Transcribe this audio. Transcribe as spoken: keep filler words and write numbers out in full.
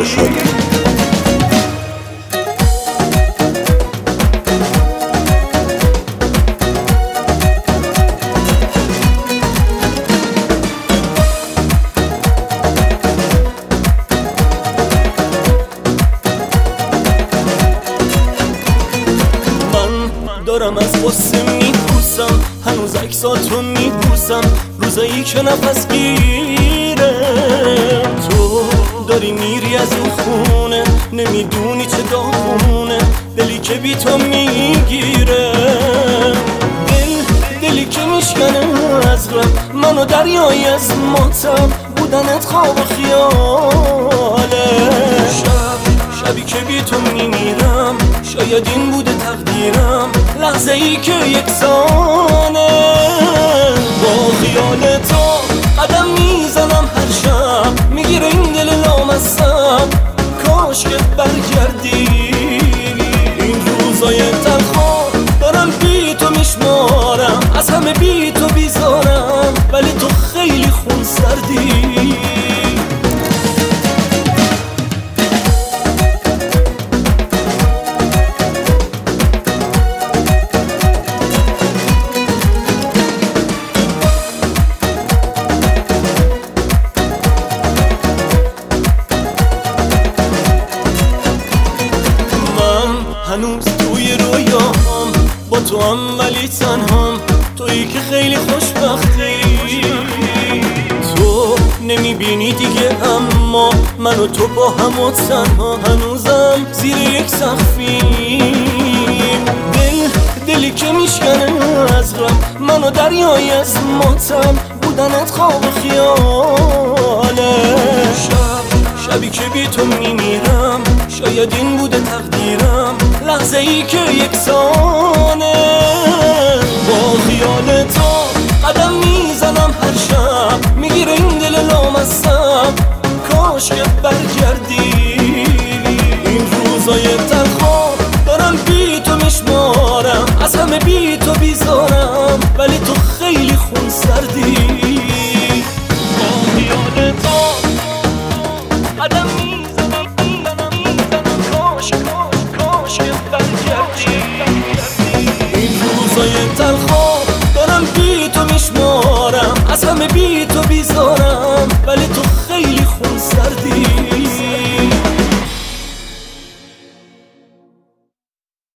دارم از غصه میپوسم، هنوز عکساتو میبوسم روزایی که نفس گیره. تو داری میری از این خونه، نمیدونی چه داغونه دلی که بی تو میگیره. دل دلی که میشکنه از غم، منو دریایی از ماتم بودنت خواب و خیاله. شب شبی که بی تو میمیرم، شاید این بوده تقدیرم، لحظه ای که یکسانه. با خیال تو قدم میزنم هر شب، میگیره این دل لامصب، کاش که برگردی. این روزای تلخو دارم بی تو میشمارم، از همه بی تو بیزارم، ولی تو خیلی خون سردی. هنوز توی رویاهم با تو هم ولی تنهام، تویی که خیلی خوشبختی. تو نمیبینی دیگه اما من و تو با هم و تنها، هنوزم زیر یک سقفیم. دل دلی که میشکنه از غم، من و دریایی از ماتم بودنت خواب و خیاله. شب شبی که بی تو میمیرم، شاید این بوده تقدیرم، لحظه ای که یکسانه. با خیال تو قدم میزنم هر شب، میگیره این دل لامصب، کاش که برگردی.